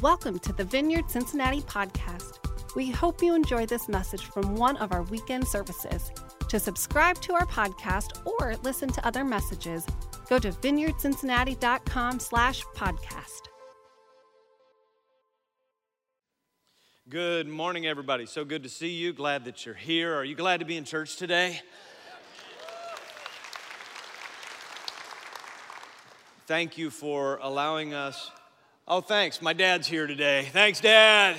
Welcome to the Vineyard Cincinnati podcast. We hope you enjoy this message from one of our weekend services. To subscribe to our podcast or listen to other messages, go to vineyardcincinnati.com/podcast. Good morning, everybody. So good to see you. Glad that you're here. Are you glad to be in church today? Thank you for allowing us. Oh, thanks. My dad's here today. Thanks, Dad.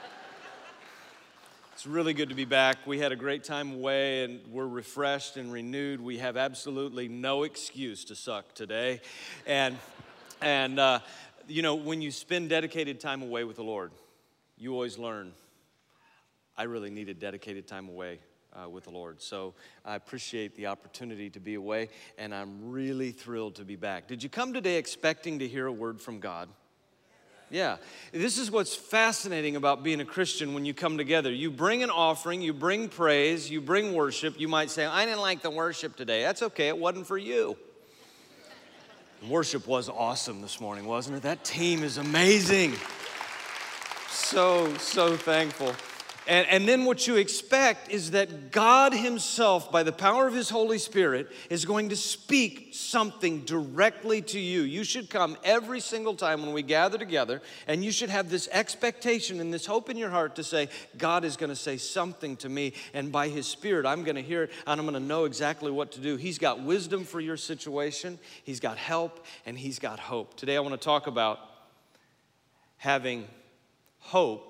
It's really good to be back. We had a great time away, and we're refreshed and renewed. We have absolutely no excuse to suck today. And you know, when you spend dedicated time away with the Lord, you always learn. I really needed dedicated time away with the Lord. So I appreciate the opportunity to be away, and I'm really thrilled to be back. Did you come today expecting to hear a word from God? Yeah, this is what's fascinating about being a Christian when you come together. You bring an offering, you bring praise, you bring worship. You might say, I didn't like the worship today. That's okay, it wasn't for you. Worship was awesome this morning, wasn't it? That team is amazing. So thankful. And then what you expect is that God himself, by the power of his Holy Spirit, is going to speak something directly to you. You should come every single time when we gather together, and you should have this expectation and this hope in your heart to say, God is going to say something to me, and by his Spirit, I'm going to hear it, and I'm going to know exactly what to do. He's got wisdom for your situation. He's got help, and he's got hope. Today I want to talk about having hope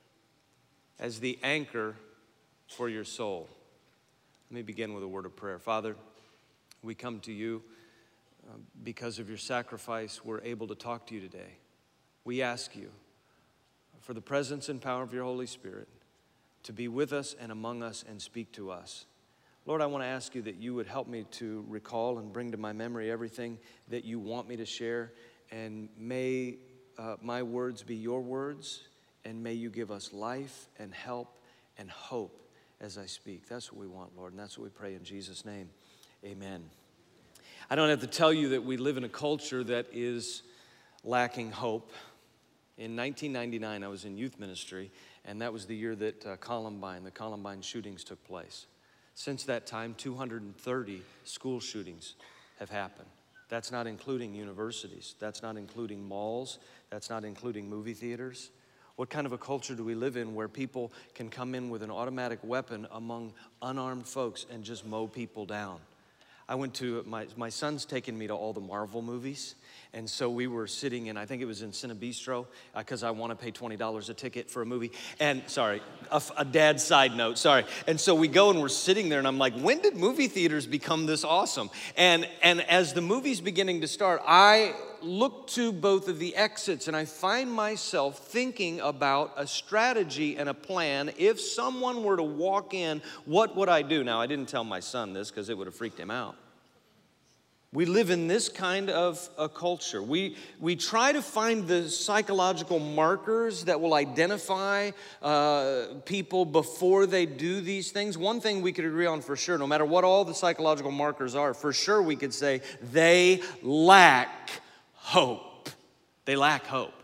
as the anchor for your soul. Let me begin with a word of prayer. Father, we come to you because of your sacrifice. We're able to talk to you today. We ask you for the presence and power of your Holy Spirit to be with us and among us and speak to us. Lord, I want to ask you that you would help me to recall and bring to my memory everything that you want me to share, and may my words be your words. And may you give us life and help and hope as I speak. That's what we want, Lord, and that's what we pray in Jesus' name. Amen. I don't have to tell you that we live in a culture that is lacking hope. In 1999, I was in youth ministry, and that was the year that the Columbine shootings took place. Since that time, 230 school shootings have happened. That's not including universities. That's not including malls. That's not including movie theaters. What kind of a culture do we live in where people can come in with an automatic weapon among unarmed folks and just mow people down? I went to, my son's taken me to all the Marvel movies, and so we were sitting in, I think it was in Cinebistro, because I want to pay $20 a ticket for a movie. And, sorry, a dad side note, sorry. And so we go and we're sitting there, and I'm like, when did movie theaters become this awesome? And as the movie's beginning to start, I look to both of the exits, and I find myself thinking about a strategy and a plan. If someone were to walk in, what would I do? Now, I didn't tell my son this because it would have freaked him out. We live in this kind of a culture. We try to find the psychological markers that will identify people before they do these things. One thing we could agree on for sure, no matter what all the psychological markers are, for sure we could say they lack hope. They lack hope.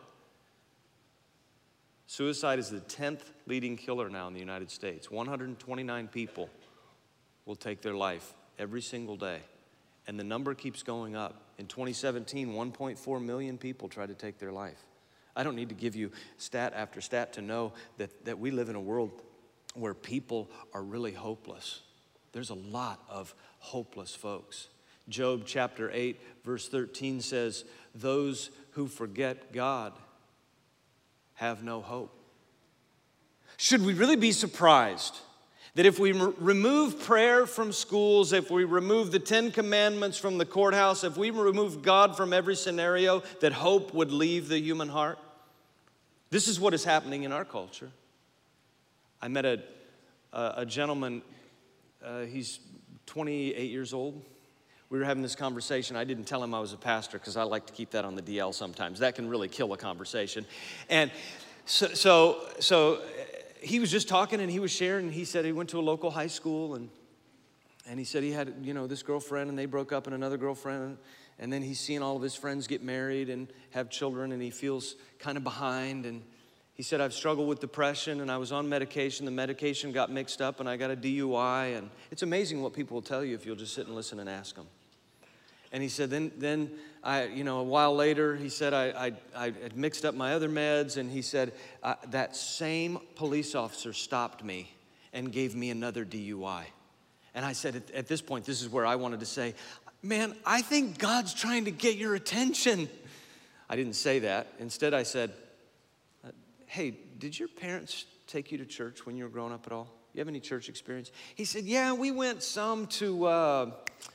Suicide is the 10th leading killer now in the United States. 129 people will take their life every single day. And the number keeps going up. In 2017, 1.4 million people tried to take their life. I don't need to give you stat after stat to know that we live in a world where people are really hopeless. There's a lot of hopeless folks. Job chapter 8, verse 13 says, those who forget God have no hope. Should we really be surprised that if we remove prayer from schools, if we remove the 10 Commandments from the courthouse, if we remove God from every scenario, that hope would leave the human heart? This is what is happening in our culture. I met a gentleman, he's 28 years old. We were having this conversation. I didn't tell him I was a pastor because I like to keep that on the DL sometimes. That can really kill a conversation. And so he was just talking and he was sharing. And he said he went to a local high school and he said he had, this girlfriend and they broke up and another girlfriend. And then he's seeing all of his friends get married and have children, and he feels kind of behind. And he said, I've struggled with depression, and I was on medication. The medication got mixed up, and I got a DUI. And it's amazing what people will tell you if you'll just sit and listen and ask them. And he said, then I, a while later, he said, I had mixed up my other meds. And he said, that same police officer stopped me and gave me another DUI. And I said, at this point, this is where I wanted to say, man, I think God's trying to get your attention. I didn't say that. Instead, I said, hey, did your parents take you to church when you were growing up at all? You have any church experience? He said, yeah, we went some to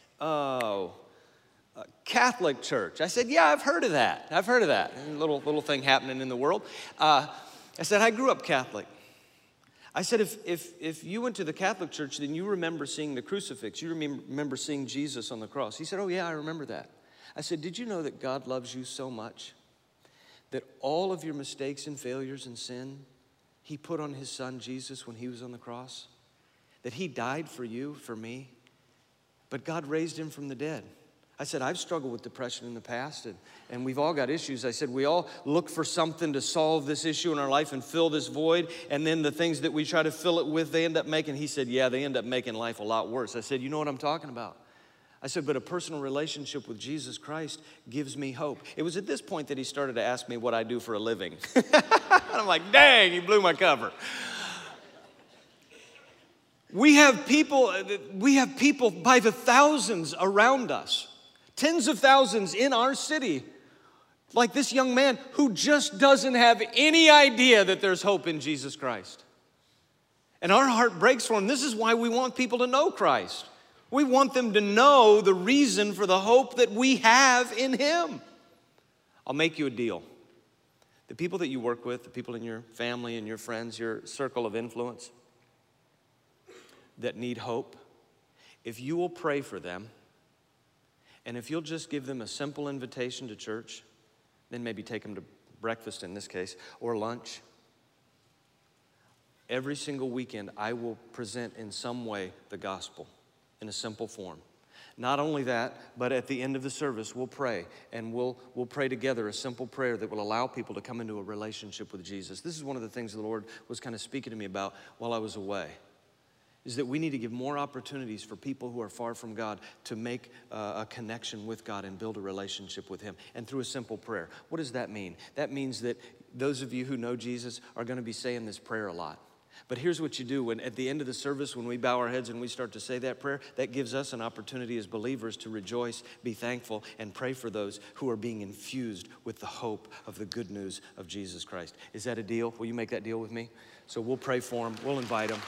Catholic church. I said, yeah, I've heard of that. I've heard of that. Little thing happening in the world. I said, I grew up Catholic. I said, if you went to the Catholic church, then you remember seeing the crucifix. You remember seeing Jesus on the cross. He said, oh, yeah, I remember that. I said, did you know that God loves you so much that all of your mistakes and failures and sin, he put on his son Jesus when he was on the cross? That he died for you, for me, but God raised him from the dead. I said, I've struggled with depression in the past, and we've all got issues. I said, we all look for something to solve this issue in our life and fill this void, and then the things that we try to fill it with, they end up making, he said, yeah, they end up making life a lot worse. I said, you know what I'm talking about? I said, but a personal relationship with Jesus Christ gives me hope. It was at this point that he started to ask me what I do for a living. And I'm like, dang, he blew my cover. We have people by the thousands around us. Tens of thousands in our city, like this young man who just doesn't have any idea that there's hope in Jesus Christ. And our heart breaks for him. This is why we want people to know Christ. We want them to know the reason for the hope that we have in him. I'll make you a deal. The people that you work with, the people in your family and your friends, your circle of influence that need hope, if you will pray for them, and if you'll just give them a simple invitation to church, then maybe take them to breakfast in this case, or lunch. Every single weekend, I will present in some way the gospel in a simple form. Not only that, but at the end of the service, we'll pray, and we'll pray together a simple prayer that will allow people to come into a relationship with Jesus. This is one of the things the Lord was kind of speaking to me about while I was away. Is that we need to give more opportunities for people who are far from God to make a connection with God and build a relationship with him, and through a simple prayer. What does that mean? That means that those of you who know Jesus are going to be saying this prayer a lot. But here's what you do. When at the end of the service, when we bow our heads and we start to say that prayer, that gives us an opportunity as believers to rejoice, be thankful, and pray for those who are being infused with the hope of the good news of Jesus Christ. Is that a deal? Will you make that deal with me? So we'll pray for them. We'll invite them.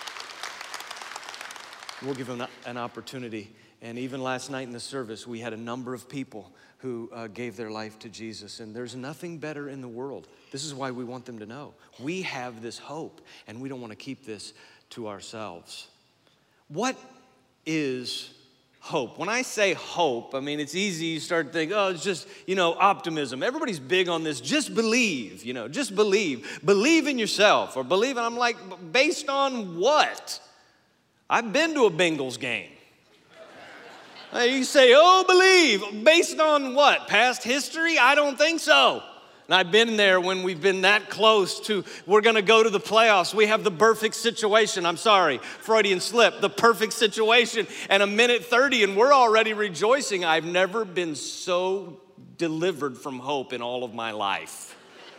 We'll give them an opportunity. And even last night in the service, we had a number of people who gave their life to Jesus. And there's nothing better in the world. This is why we want them to know. We have this hope, and we don't want to keep this to ourselves. What is hope? When I say hope, I mean, it's easy. You start to think, oh, it's just, optimism. Everybody's big on this. Just believe, just believe. Believe in yourself, or believe. And I'm like, based on what? I've been to a Bengals game. You say, oh, believe. Based on what? Past history? I don't think so. And I've been there when we've been that close to, we're going to go to the playoffs. We have the perfect situation. I'm sorry, Freudian slip. The perfect situation. And a minute 30, and we're already rejoicing. I've never been so delivered from hope in all of my life.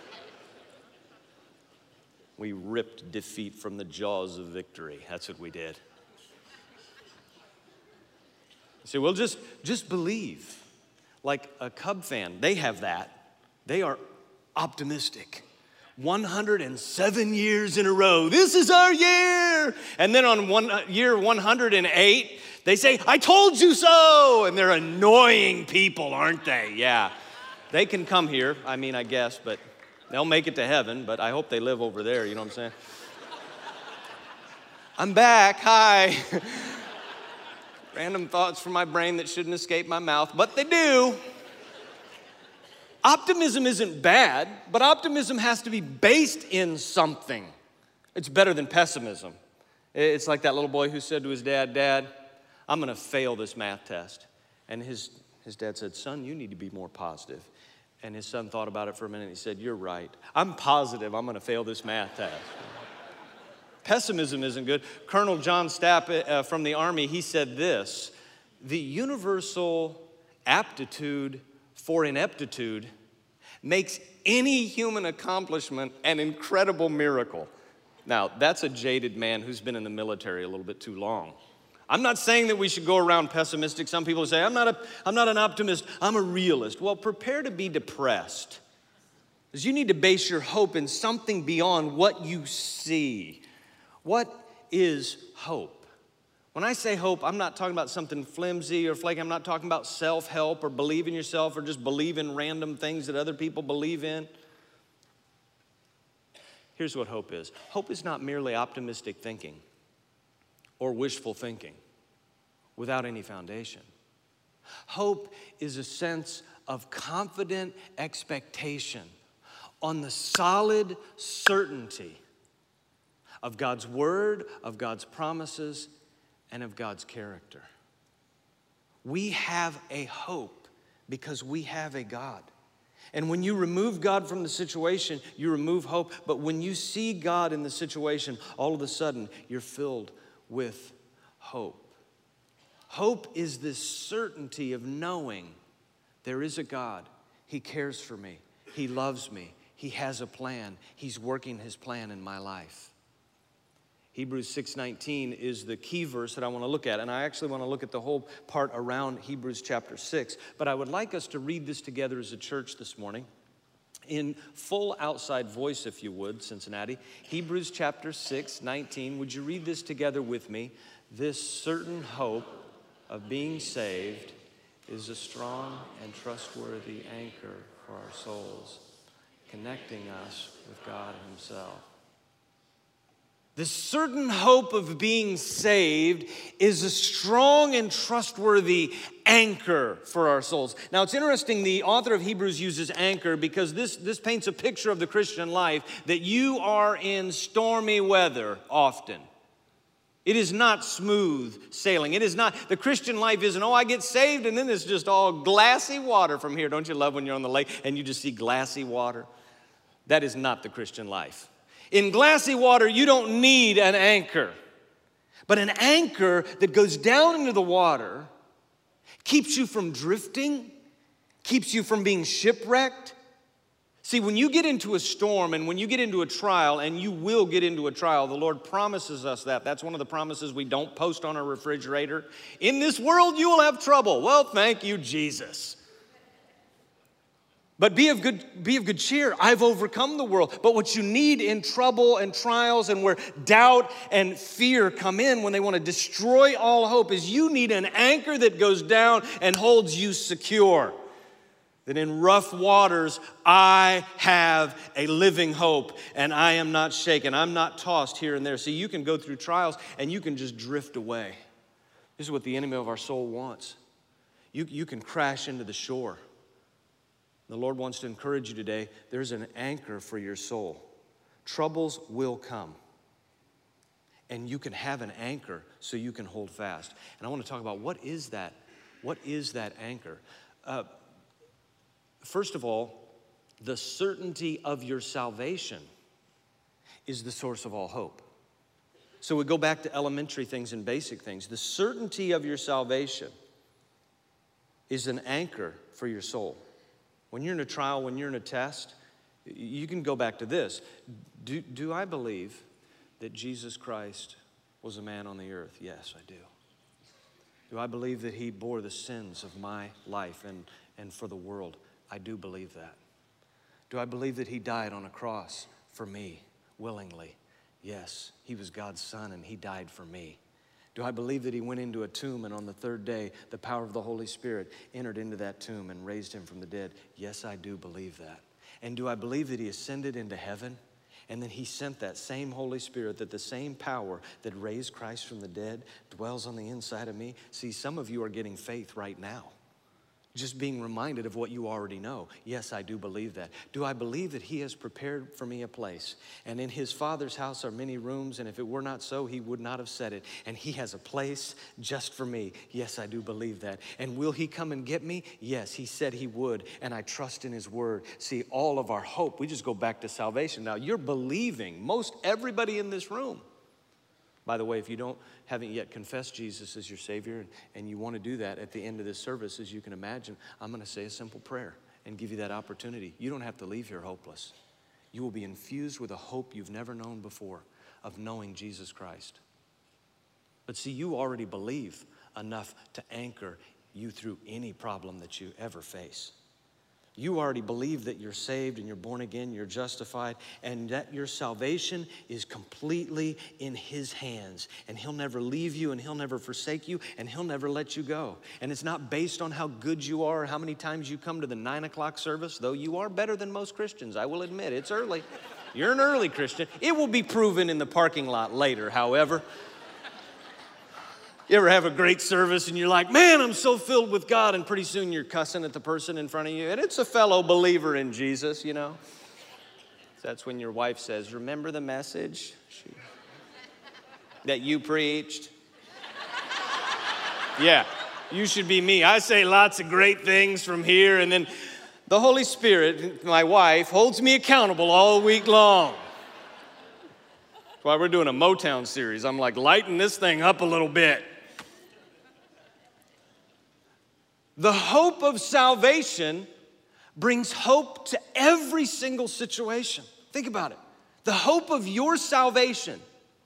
We ripped defeat from the jaws of victory. That's what we did. You say, well, just believe. Like a Cub fan, they have that. They are optimistic. 107 years in a row. This is our year. And then on year 108, they say, I told you so. And they're annoying people, aren't they? Yeah. They can come here, I guess, but they'll make it to heaven, but I hope they live over there, you know what I'm saying? I'm back, hi. Random thoughts from my brain that shouldn't escape my mouth, but they do. Optimism isn't bad, but optimism has to be based in something. It's better than pessimism. It's like that little boy who said to his dad, Dad, I'm going to fail this math test. And his His dad said, son, you need to be more positive. And his son thought about it for a minute. And he said, you're right. I'm positive I'm going to fail this math test. Pessimism isn't good. Colonel John Stapp from the Army, he said this: the universal aptitude for ineptitude makes any human accomplishment an incredible miracle. Now, that's a jaded man who's been in the military a little bit too long. I'm not saying that we should go around pessimistic. Some people say, I'm not an optimist, I'm a realist. Well, prepare to be depressed, because you need to base your hope in something beyond what you see. What is hope? When I say hope, I'm not talking about something flimsy or flaky. I'm not talking about self-help or believe in yourself or just believe in random things that other people believe in. Here's what hope is. Hope is not merely optimistic thinking or wishful thinking without any foundation. Hope is a sense of confident expectation on the solid certainty of God's word, of God's promises, and of God's character. We have a hope because we have a God. And when you remove God from the situation, you remove hope. But when you see God in the situation, all of a sudden, you're filled with hope. Hope is this certainty of knowing there is a God. He cares for me. He loves me. He has a plan. He's working his plan in my life. Hebrews 6:19 is the key verse that I want to look at. And I actually want to look at the whole part around Hebrews chapter 6. But I would like us to read this together as a church this morning in full outside voice, if you would, Cincinnati. Hebrews chapter 6:19. Would you read this together with me? This certain hope of being saved is a strong and trustworthy anchor for our souls, connecting us with God himself. The certain hope of being saved is a strong and trustworthy anchor for our souls. Now, it's interesting, the author of Hebrews uses anchor because this paints a picture of the Christian life that you are in stormy weather often. It is not smooth sailing. It is not, the Christian life isn't, I get saved and then it's just all glassy water from here. Don't you love when you're on the lake and you just see glassy water? That is not the Christian life. In glassy water, you don't need an anchor. But an anchor that goes down into the water keeps you from drifting, keeps you from being shipwrecked. See, when you get into a storm and when you get into a trial, and you will get into a trial, the Lord promises us that. That's one of the promises we don't post on our refrigerator. In this world, you will have trouble. Well, thank you, Jesus. But be of good cheer. I've overcome the world. But what you need in trouble and trials and where doubt and fear come in when they want to destroy all hope is you need an anchor that goes down and holds you secure. That in rough waters, I have a living hope and I am not shaken. I'm not tossed here and there. See, you can go through trials and you can just drift away. This is what the enemy of our soul wants. You can crash into the shore. The Lord wants to encourage you today. There's an anchor for your soul. Troubles will come. And you can have an anchor so you can hold fast. And I want to talk about what is that? What is that anchor? First of all, the certainty of your salvation is the source of all hope. So we go back to elementary things and basic things. The certainty of your salvation is an anchor for your soul. When you're in a trial, when you're in a test, you can go back to this. Do I believe that Jesus Christ was a man on the earth? Yes, I do. Do I believe that he bore the sins of my life and for the world? I do believe that. Do I believe that he died on a cross for me willingly? Yes, he was God's son and he died for me. Do I believe that he went into a tomb and on the third day, the power of the Holy Spirit entered into that tomb and raised him from the dead? Yes, I do believe that. And do I believe that he ascended into heaven and then he sent that same Holy Spirit, that the same power that raised Christ from the dead dwells on the inside of me? See, some of you are getting faith right now. Just being reminded of what you already know. Yes, I do believe that. Do I believe that he has prepared for me a place? And in his Father's house are many rooms, and if it were not so, he would not have said it. And he has a place just for me. Yes, I do believe that. And will he come and get me? Yes, he said he would, and I trust in his word. See, all of our hope, we just go back to salvation. Now, you're believing, most everybody in this room. By the way, if you haven't yet confessed Jesus as your Savior and you want to do that at the end of this service, as you can imagine, I'm going to say a simple prayer and give you that opportunity. You don't have to leave here hopeless. You will be infused with a hope you've never known before of knowing Jesus Christ. But see, you already believe enough to anchor you through any problem that you ever face. You already believe that you're saved and you're born again, you're justified, and that your salvation is completely in his hands. And he'll never leave you, and he'll never forsake you, and he'll never let you go. And it's not based on how good you are or how many times you come to the 9 o'clock service, though you are better than most Christians, I will admit. It's early. You're an early Christian. It will be proven in the parking lot later, however. You ever have a great service and you're like, man, I'm so filled with God, and pretty soon you're cussing at the person in front of you, and it's a fellow believer in Jesus, you know. That's when your wife says, remember the message that you preached? Yeah, you should be me. I say lots of great things from here, and then the Holy Spirit, my wife, holds me accountable all week long. That's why we're doing a Motown series. I'm like, lighten this thing up a little bit. The hope of salvation brings hope to every single situation. Think about it. The hope of your salvation.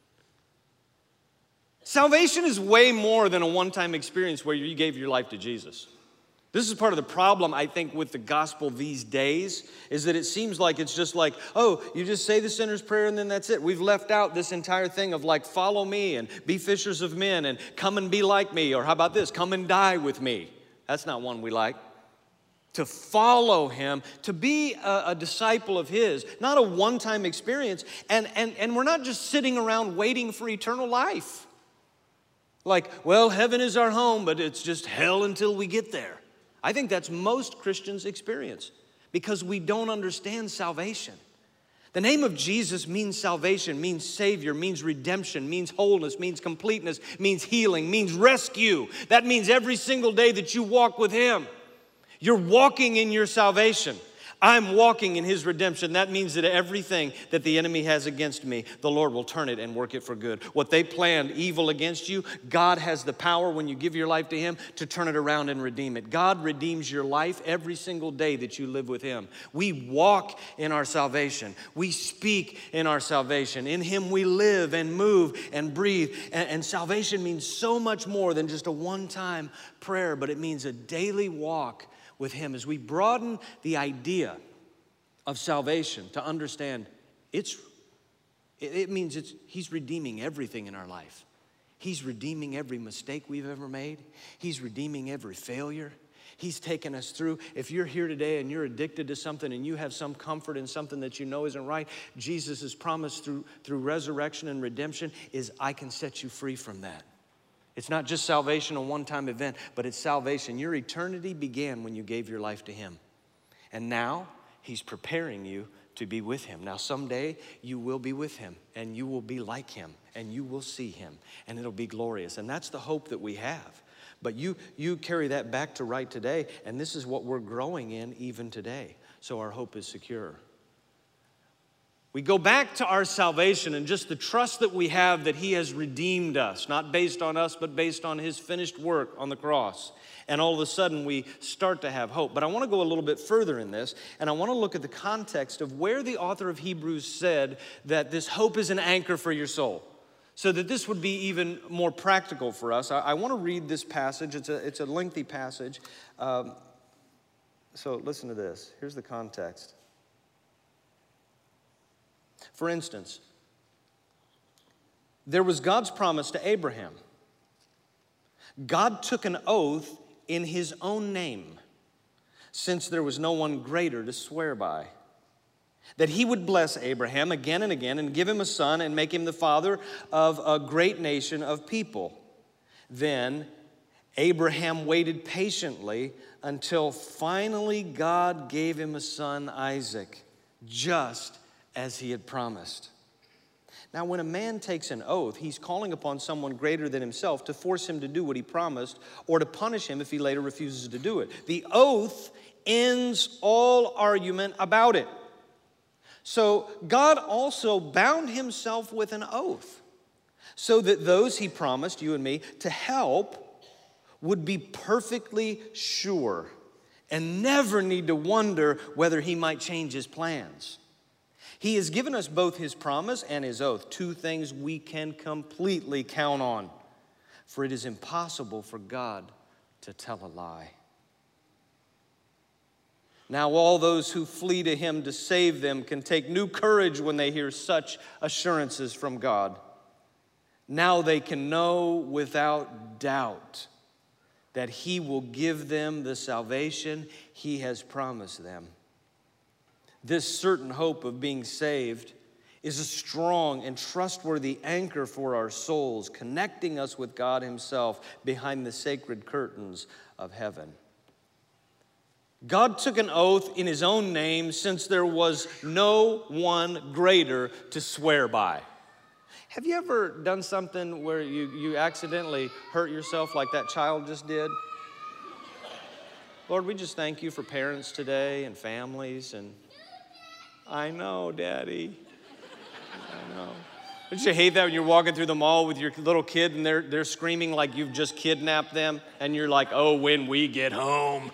Salvation is way more than a one-time experience where you gave your life to Jesus. This is part of the problem, I think, with the gospel these days, is that it seems like it's just like, oh, you just say the sinner's prayer and then that's it. We've left out this entire thing of like, follow me and be fishers of men and come and be like me. Or how about this? Come and die with me. That's not one we like. To follow him, to be a disciple of his, not a one-time experience. And we're not just sitting around waiting for eternal life. Like, well, heaven is our home, but it's just hell until we get there. I think that's most Christians' experience because we don't understand salvation. The name of Jesus means salvation, means Savior, means redemption, means wholeness, means completeness, means healing, means rescue. That means every single day that you walk with him, you're walking in your salvation. I'm walking in his redemption. That means that everything that the enemy has against me, the Lord will turn it and work it for good. What they planned evil against you, God has the power when you give your life to him to turn it around and redeem it. God redeems your life every single day that you live with him. We walk in our salvation. We speak in our salvation. In him we live and move and breathe. And salvation means so much more than just a one-time prayer, but it means a daily walk with him. As we broaden the idea of salvation to understand it means he's redeeming everything in our life. He's redeeming every mistake we've ever made. He's redeeming every failure. He's taken us through. If you're here today and you're addicted to something and you have some comfort in something that you know isn't right, Jesus' promise through resurrection and redemption is, I can set you free from that. It's not just salvation, a one-time event, but it's salvation. Your eternity began when you gave your life to him. And now he's preparing you to be with him. Now someday you will be with him and you will be like him and you will see him and it'll be glorious. And that's the hope that we have. But you carry that back to right today, and this is what we're growing in even today. So our hope is secure. We go back to our salvation and just the trust that we have that he has redeemed us, not based on us, but based on his finished work on the cross. And all of a sudden we start to have hope. But I want to go a little bit further in this, and I want to look at the context of where the author of Hebrews said that this hope is an anchor for your soul, so that this would be even more practical for us. I want to read this passage. It's a lengthy passage. So listen to this. Here's the context. For instance, there was God's promise to Abraham. God took an oath in his own name, since there was no one greater to swear by, that he would bless Abraham again and again and give him a son and make him the father of a great nation of people. Then Abraham waited patiently until finally God gave him a son, Isaac, just as he had promised. Now, when a man takes an oath, he's calling upon someone greater than himself to force him to do what he promised or to punish him if he later refuses to do it. The oath ends all argument about it. So God also bound himself with an oath so that those he promised, you and me, to help would be perfectly sure and never need to wonder whether he might change his plans. He has given us both his promise and his oath, two things we can completely count on. For it is impossible for God to tell a lie. Now all those who flee to him to save them can take new courage when they hear such assurances from God. Now they can know without doubt that he will give them the salvation he has promised them. This certain hope of being saved is a strong and trustworthy anchor for our souls, connecting us with God himself behind the sacred curtains of heaven. God took an oath in his own name since there was no one greater to swear by. Have you ever done something where you accidentally hurt yourself like that child just did? Lord, we just thank you for parents today and families. And I know, Daddy. I know. Don't you hate that when you're walking through the mall with your little kid and they're screaming like you've just kidnapped them and you're like, oh, when we get home.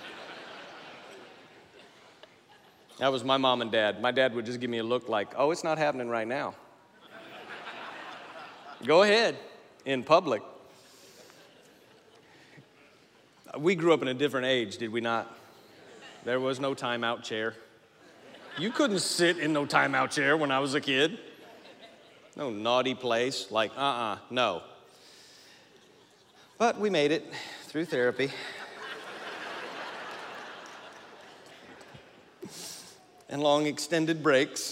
That was my mom and dad. My dad would just give me a look like, oh, it's not happening right now. Go ahead, in public. We grew up in a different age, did we not? There was no timeout chair. You couldn't sit in no timeout chair when I was a kid. No naughty place, like, no. But we made it through therapy. And long extended breaks.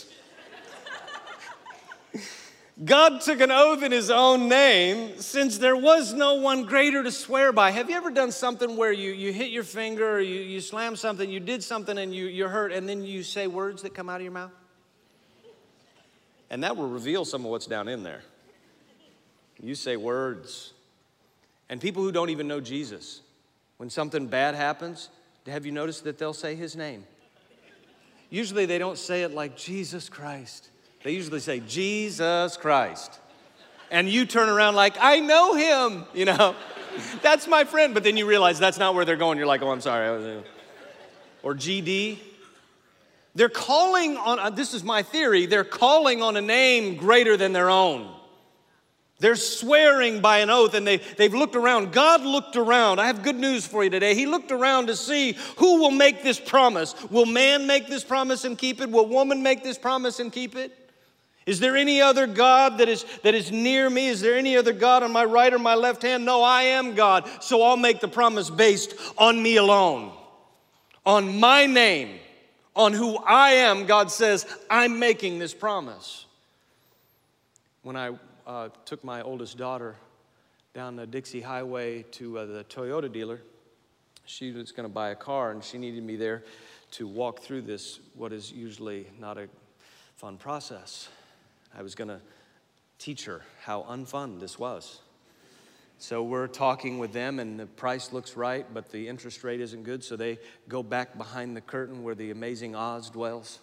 God took an oath in his own name since there was no one greater to swear by. Have you ever done something where you hit your finger or you slam something, you did something and you're hurt and then you say words that come out of your mouth? And that will reveal some of what's down in there. You say words. And people who don't even know Jesus, when something bad happens, have you noticed that they'll say his name? Usually they don't say it like Jesus Christ. They usually say Jesus Christ. And you turn around like, I know him, you know. That's my friend. But then you realize that's not where they're going. You're like, oh, I'm sorry. Or GD. They're calling on, this is my theory, they're calling on a name greater than their own. They're swearing by an oath, and they've looked around. God looked around. I have good news for you today. He looked around to see who will make this promise. Will man make this promise and keep it? Will woman make this promise and keep it? Is there any other God that is near me? Is there any other God on my right or my left hand? No, I am God, so I'll make the promise based on me alone. On my name, on who I am, God says, I'm making this promise. When I took my oldest daughter down the Dixie Highway to the Toyota dealer. She was going to buy a car, and she needed me there to walk through this, what is usually not a fun process. I was going to teach her how unfun this was. So we're talking with them, and the price looks right, but the interest rate isn't good, so they go back behind the curtain where the amazing Oz dwells.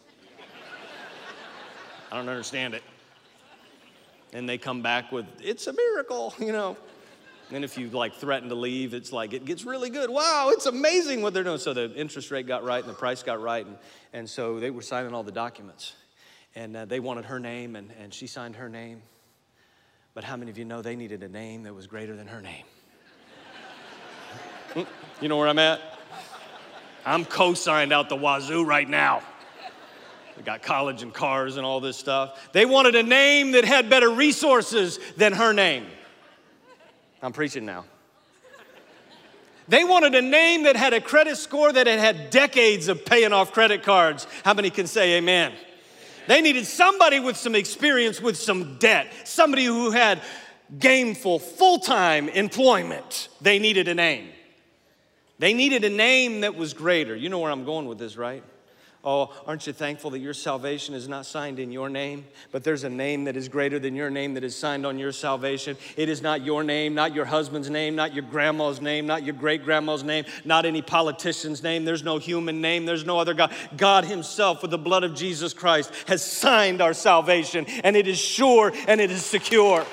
I don't understand it. And they come back with, it's a miracle, you know. And if you like threaten to leave, it's like, it gets really good. Wow, it's amazing what they're doing. So the interest rate got right and the price got right. And so they were signing all the documents. And they wanted her name, and she signed her name. But how many of you know they needed a name that was greater than her name? You know where I'm at? I'm co-signed out the wazoo right now. We got college and cars and all this stuff. They wanted a name that had better resources than her name. I'm preaching now. They wanted a name that had a credit score that had decades of paying off credit cards. How many can say amen? They needed somebody with some experience with some debt. Somebody who had gainful, full-time employment. They needed a name. They needed a name that was greater. You know where I'm going with this, right? Oh, aren't you thankful that your salvation is not signed in your name, but there's a name that is greater than your name that is signed on your salvation? It is not your name, not your husband's name, not your grandma's name, not your great-grandma's name, not any politician's name. There's no human name. There's no other God. God himself, with the blood of Jesus Christ, has signed our salvation, and it is sure and it is secure.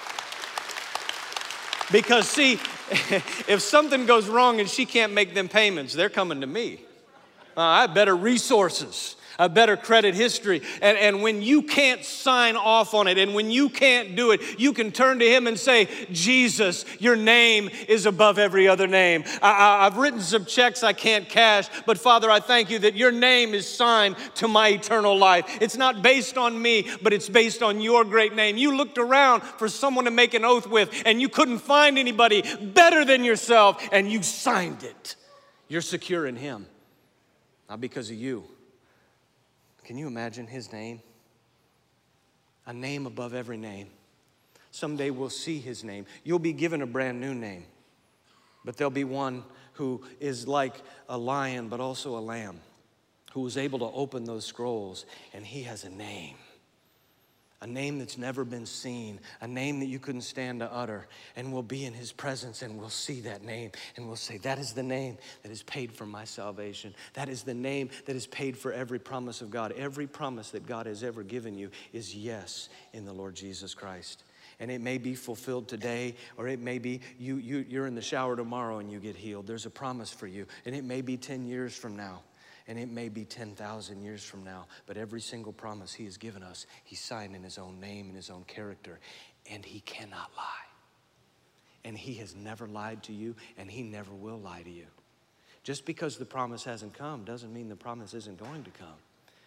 Because, see, if something goes wrong and she can't make them payments, they're coming to me. I have better resources, a better credit history. And when you can't sign off on it and when you can't do it, you can turn to him and say, Jesus, your name is above every other name. I've written some checks I can't cash, but Father, I thank you that your name is signed to my eternal life. It's not based on me, but it's based on your great name. You looked around for someone to make an oath with, and you couldn't find anybody better than yourself, and you signed it. You're secure in him. Not because of you. Can you imagine his name? A name above every name. Someday we'll see his name. You'll be given a brand new name. But there'll be one who is like a lion, but also a lamb, who was able to open those scrolls, and he has a name. A name that's never been seen, a name that you couldn't stand to utter, and we'll be in his presence and we'll see that name and we'll say, that is the name that is paid for my salvation. That is the name that is paid for every promise of God. Every promise that God has ever given you is yes in the Lord Jesus Christ. And it may be fulfilled today, or it may be you're in the shower tomorrow and you get healed. There's a promise for you, and it may be 10 years from now. And it may be 10,000 years from now, but every single promise he has given us, he signed in his own name and his own character, and he cannot lie. And he has never lied to you, and he never will lie to you. Just because the promise hasn't come doesn't mean the promise isn't going to come.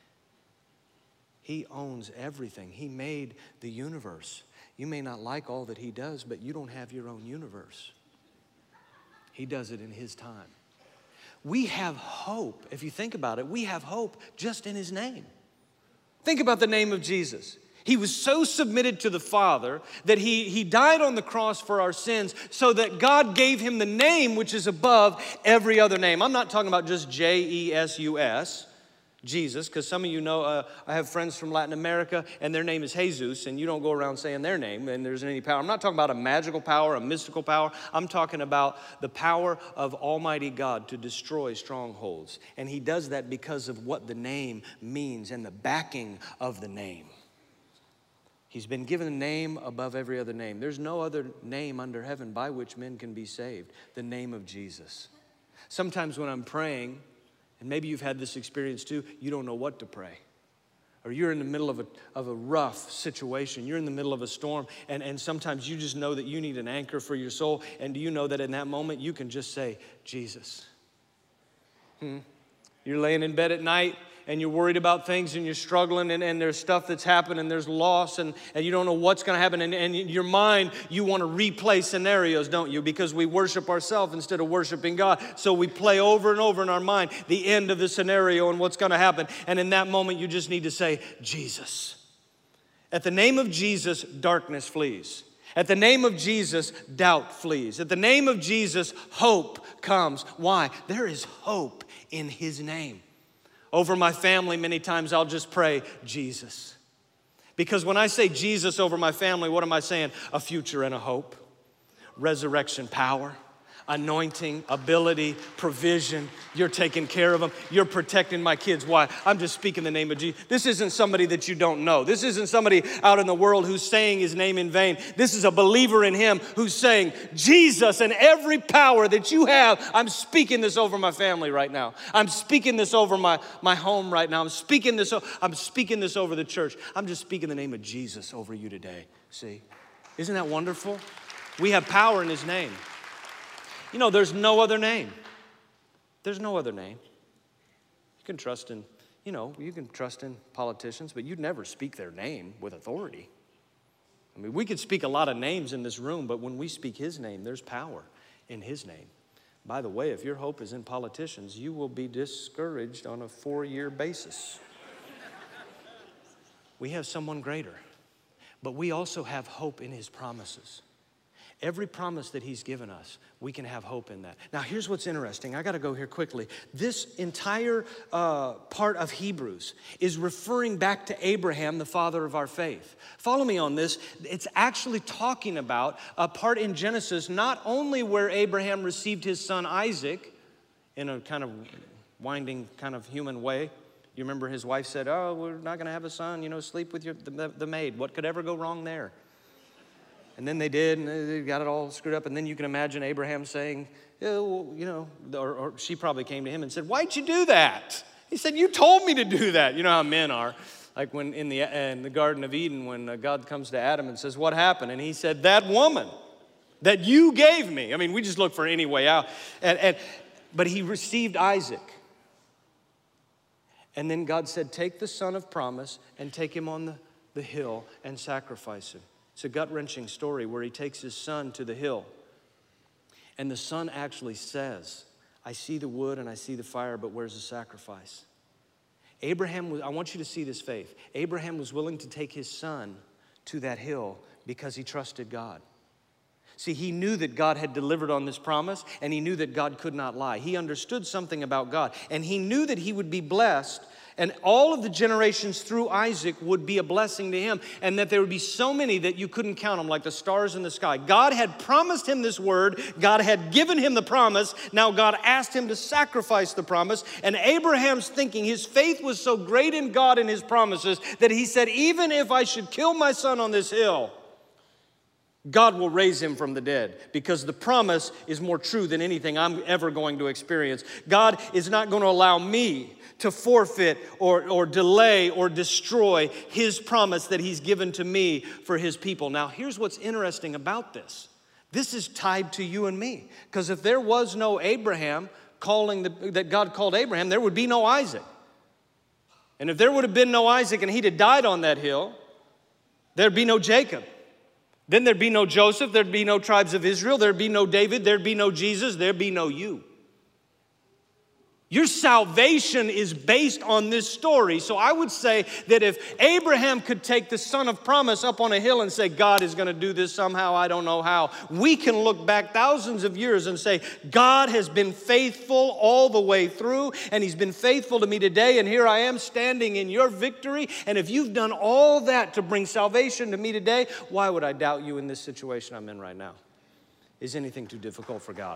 He owns everything. He made the universe. You may not like all that he does, but you don't have your own universe. He does it in his time. We have hope. If you think about it, we have hope just in his name. Think about the name of Jesus. He was so submitted to the Father that he died on the cross for our sins so that God gave him the name which is above every other name. I'm not talking about just J-E-S-U-S, Jesus, because some of you know I have friends from Latin America and their name is Jesus, and you don't go around saying their name and there's any power. I'm not talking about a magical power, a mystical power. I'm talking about the power of Almighty God to destroy strongholds. And he does that because of what the name means and the backing of the name. He's been given a name above every other name. There's no other name under heaven by which men can be saved. The name of Jesus. Sometimes when I'm praying, and maybe you've had this experience too, you don't know what to pray. Or you're in the middle of a rough situation. You're in the middle of a storm, and sometimes you just know that you need an anchor for your soul. And do you know that in that moment you can just say, Jesus. You're laying in bed at night, and you're worried about things, and you're struggling, and there's stuff that's happened, and there's loss, and you don't know what's going to happen. And in your mind, you want to replay scenarios, don't you? Because we worship ourselves instead of worshiping God. So we play over and over in our mind the end of the scenario and what's going to happen. And in that moment, you just need to say, Jesus. At the name of Jesus, darkness flees. At the name of Jesus, doubt flees. At the name of Jesus, hope comes. Why? There is hope in his name. Over my family, many times I'll just pray, Jesus. Because when I say Jesus over my family, what am I saying? A future and a hope, resurrection power, anointing, ability, provision. You're taking care of them. You're protecting my kids. Why? I'm just speaking the name of Jesus. This isn't somebody that you don't know. This isn't somebody out in the world who's saying his name in vain. This is a believer in him who's saying, Jesus, and every power that you have, I'm speaking this over my family right now. I'm speaking this over my home right now. I'm speaking this over the church. I'm just speaking the name of Jesus over you today. See? Isn't that wonderful? We have power in his name. You know, there's no other name. There's no other name. You can trust in, you can trust in politicians, but you'd never speak their name with authority. I mean, we could speak a lot of names in this room, but when we speak his name, there's power in his name. By the way, if your hope is in politicians, you will be discouraged on a 4-year basis. We have someone greater, but we also have hope in his promises. Every promise that he's given us, we can have hope in that. Now, here's what's interesting. I got to go here quickly. This entire part of Hebrews is referring back to Abraham, the father of our faith. Follow me on this. It's actually talking about a part in Genesis, not only where Abraham received his son Isaac in a kind of winding kind of human way. You remember his wife said, oh, we're not going to have a son, sleep with the maid. What could ever go wrong there? And then they did, and they got it all screwed up. And then you can imagine Abraham saying, or she probably came to him and said, why'd you do that? He said, you told me to do that. You know how men are. Like when in the Garden of Eden, when God comes to Adam and says, what happened? And he said, that woman that you gave me. I mean, we just look for any way out. But he received Isaac. And then God said, take the son of promise and take him on the hill and sacrifice him. It's a gut-wrenching story where he takes his son to the hill. And the son actually says, I see the wood and I see the fire, but where's the sacrifice? I want you to see this faith. Abraham was willing to take his son to that hill because he trusted God. See, he knew that God had delivered on this promise, and he knew that God could not lie. He understood something about God, and he knew that he would be blessed, and all of the generations through Isaac would be a blessing to him, and that there would be so many that you couldn't count them, like the stars in the sky. God had promised him this word. God had given him the promise. Now God asked him to sacrifice the promise, and Abraham's thinking, his faith was so great in God and his promises that he said, even if I should kill my son on this hill, God will raise him from the dead, because the promise is more true than anything I'm ever going to experience. God is not going to allow me to forfeit or delay or destroy his promise that he's given to me for his people. Now, here's what's interesting about this. This is tied to you and me, because if there was no Abraham that God called Abraham, there would be no Isaac. And if there would have been no Isaac and he'd have died on that hill, there'd be no Jacob. Then there'd be no Joseph, there'd be no tribes of Israel, there'd be no David, there'd be no Jesus, there'd be no you. Your salvation is based on this story. So I would say that if Abraham could take the son of promise up on a hill and say, God is going to do this somehow, I don't know how, we can look back thousands of years and say, God has been faithful all the way through, and he's been faithful to me today, and here I am standing in your victory. And if you've done all that to bring salvation to me today, why would I doubt you in this situation I'm in right now? Is anything too difficult for God?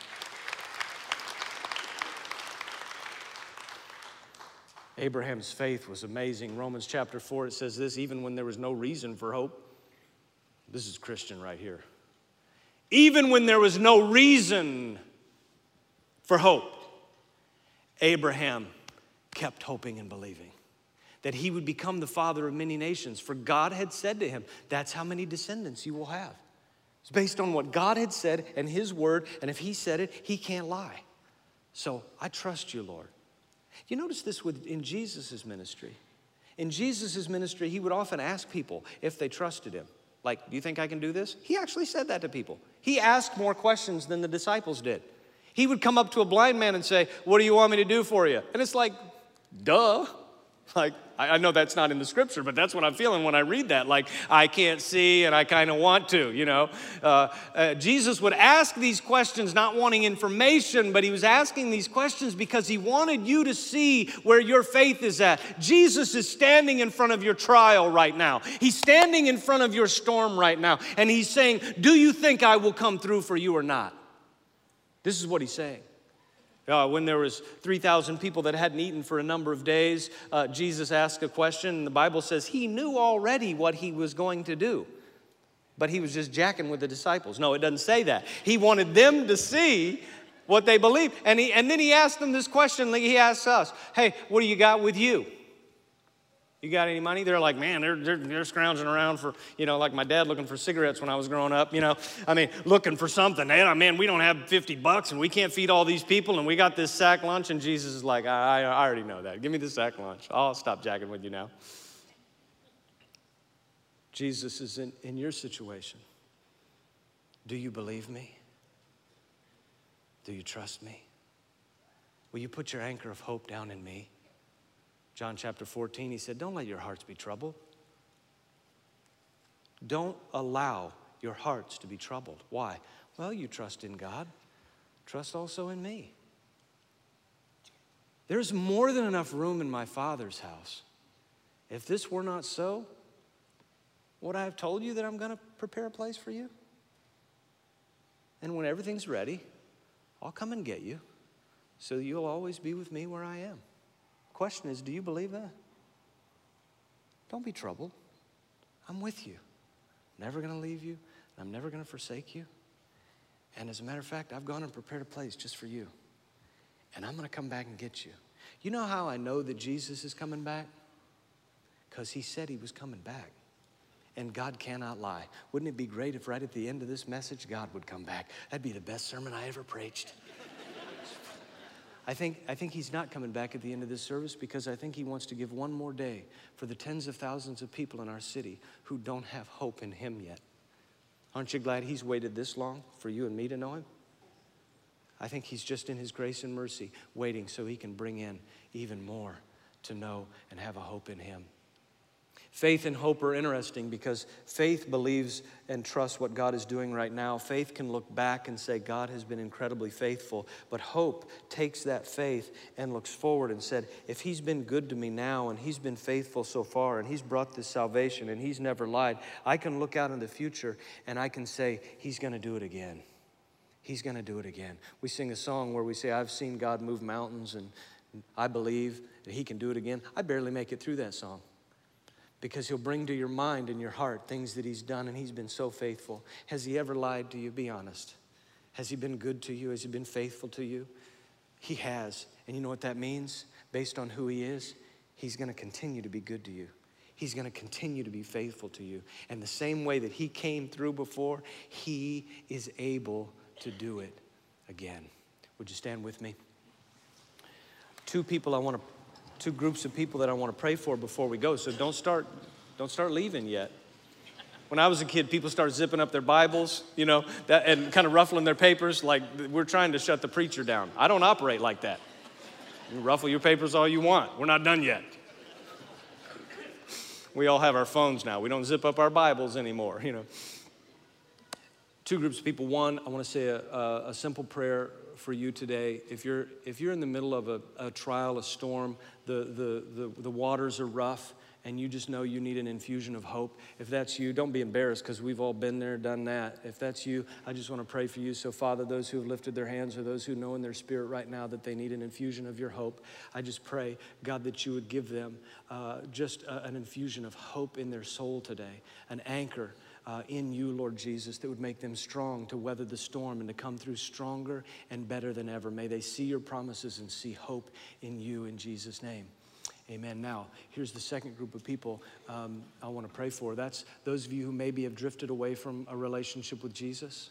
Abraham's faith was amazing. Romans chapter 4, it says this, even when there was no reason for hope. This is Christian right here. Even when there was no reason for hope, Abraham kept hoping and believing that he would become the father of many nations. For God had said to him, that's how many descendants you will have. It's based on what God had said and his word, and if he said it, he can't lie. So I trust you, Lord. You notice this in Jesus' ministry. In Jesus' ministry, he would often ask people if they trusted him. Like, do you think I can do this? He actually said that to people. He asked more questions than the disciples did. He would come up to a blind man and say, what do you want me to do for you? And it's like, duh. Like, I know that's not in the scripture, but that's what I'm feeling when I read that. Like, I can't see and I kind of want to, Jesus would ask these questions not wanting information, but he was asking these questions because he wanted you to see where your faith is at. Jesus is standing in front of your trial right now. He's standing in front of your storm right now. And he's saying, do you think I will come through for you or not? This is what he's saying. When there was 3,000 people that hadn't eaten for a number of days, Jesus asked a question, and the Bible says he knew already what he was going to do, but he was just jacking with the disciples. No, it doesn't say that. He wanted them to see what they believed, and then he asked them this question like he asks us, hey, what do you got with you? You got any money? They're like, man, they're scrounging around for, like my dad looking for cigarettes when I was growing up, looking for something. Man, we don't have $50 and we can't feed all these people and we got this sack lunch. And Jesus is like, I already know that. Give me the sack lunch. I'll stop jacking with you now. Jesus is in your situation. Do you believe me? Do you trust me? Will you put your anchor of hope down in me? John chapter 14, he said, don't let your hearts be troubled. Don't allow your hearts to be troubled. Why? Well, you trust in God. Trust also in me. There's more than enough room in my Father's house. If this were not so, would I have told you that I'm going to prepare a place for you? And when everything's ready, I'll come and get you so that you'll always be with me where I am. The question is, do you believe that? Don't be troubled. I'm with you. Never going to leave you. I'm never going to forsake you. And as a matter of fact, I've gone and prepared a place just for you. And I'm going to come back and get you. You know how I know that Jesus is coming back? Because he said he was coming back. And God cannot lie. Wouldn't it be great if right at the end of this message, God would come back? That'd be the best sermon I ever preached. I think he's not coming back at the end of this service because I think he wants to give one more day for the tens of thousands of people in our city who don't have hope in him yet. Aren't you glad he's waited this long for you and me to know him? I think he's just in his grace and mercy waiting so he can bring in even more to know and have a hope in him. Faith and hope are interesting because faith believes and trusts what God is doing right now. Faith can look back and say, God has been incredibly faithful. But hope takes that faith and looks forward and said, if he's been good to me now and he's been faithful so far and he's brought this salvation and he's never lied, I can look out in the future and I can say, he's going to do it again. He's going to do it again. We sing a song where we say, I've seen God move mountains and I believe that he can do it again. I barely make it through that song. Because he'll bring to your mind and your heart things that he's done, and he's been so faithful. Has he ever lied to you? Be honest. Has he been good to you? Has he been faithful to you? He has. And you know what that means? Based on who he is, he's going to continue to be good to you. He's going to continue to be faithful to you. And the same way that he came through before, he is able to do it again. Would you stand with me? Two groups of people that I want to pray for before we go. So don't start leaving yet. When I was a kid, people started zipping up their Bibles, and kind of ruffling their papers like we're trying to shut the preacher down. I don't operate like that. You ruffle your papers all you want. We're not done yet. We all have our phones now. We don't zip up our Bibles anymore, Two groups of people. One, I want to say a simple prayer for you today. If you're in the middle of a trial, a storm, the waters are rough, and you just know you need an infusion of hope. If that's you, don't be embarrassed because we've all been there, done that. If that's you, I just want to pray for you. So Father, those who have lifted their hands or those who know in their spirit right now that they need an infusion of your hope, I just pray, God, that you would give them an infusion of hope in their soul today, an anchor in you, Lord Jesus, that would make them strong to weather the storm and to come through stronger and better than ever. May they see your promises and see hope in you in Jesus' name. Amen. Now, here's the second group of people I want to pray for. That's those of you who maybe have drifted away from a relationship with Jesus.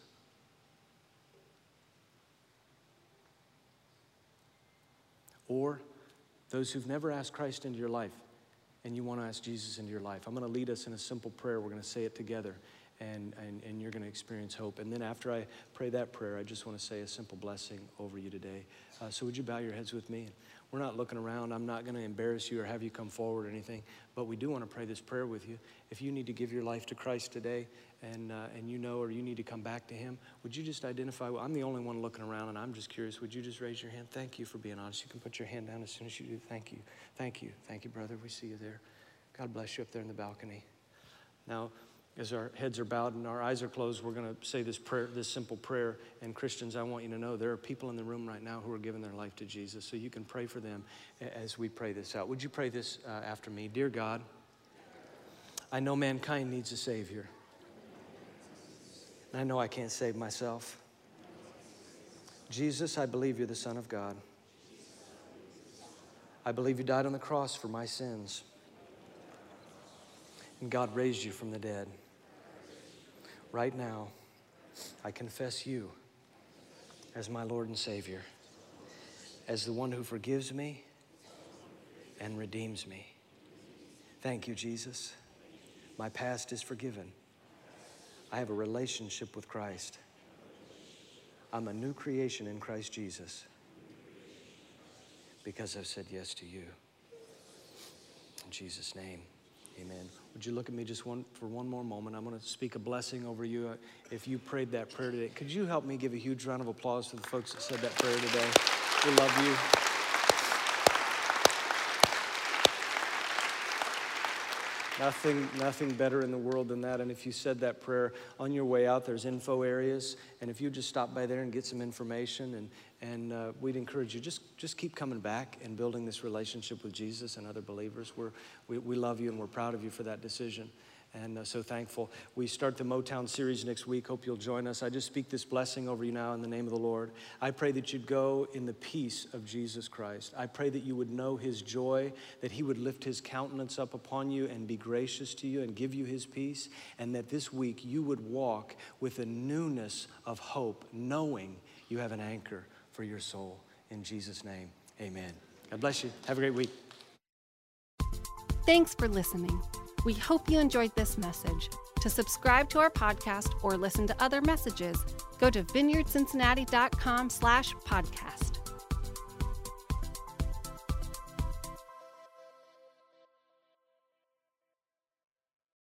Or those who've never asked Christ into your life and you want to ask Jesus into your life. I'm going to lead us in a simple prayer. We're going to say it together, and you're going to experience hope. And then after I pray that prayer, I just want to say a simple blessing over you today. So would you bow your heads with me? We're not looking around. I'm not going to embarrass you or have you come forward or anything, but we do want to pray this prayer with you. If you need to give your life to Christ today and or you need to come back to him, would you just identify? I'm the only one looking around, and I'm just curious. Would you just raise your hand? Thank you for being honest. You can put your hand down as soon as you do. Thank you. Thank you. Thank you, brother. We see you there. God bless you up there in the balcony. Now, as our heads are bowed and our eyes are closed, we're going to say this prayer, this simple prayer. And Christians, I want you to know there are people in the room right now who are giving their life to Jesus. So you can pray for them as we pray this out. Would you pray this after me? Dear God, I know mankind needs a Savior. And I know I can't save myself. Jesus, I believe you're the Son of God. I believe you died on the cross for my sins. And God raised you from the dead. Right now, I confess you as my Lord and Savior, as the one who forgives me and redeems me. Thank you, Jesus. My past is forgiven. I have a relationship with Christ. I'm a new creation in Christ Jesus because I've said yes to you. In Jesus' name, amen. would you look at me just for one more moment? I'm going to speak a blessing over you. If you prayed that prayer today, could you help me give a huge round of applause to the folks that said that prayer today? We love you. Nothing better in the world than that. And if you said that prayer, on your way out, there's info areas. And if you just stop by there and get some information, and we'd encourage you, just keep coming back and building this relationship with Jesus and other believers. We love you and we're proud of you for that decision. And so thankful. We start the Motown series next week. Hope you'll join us. I just speak this blessing over you now in the name of the Lord. I pray that you'd go in the peace of Jesus Christ. I pray that you would know his joy, that he would lift his countenance up upon you and be gracious to you and give you his peace, and that this week you would walk with a newness of hope, knowing you have an anchor for your soul. In Jesus' name, amen. God bless you. Have a great week. Thanks for listening. We hope you enjoyed this message. To subscribe to our podcast or listen to other messages, go to vineyardcincinnati.com/podcast.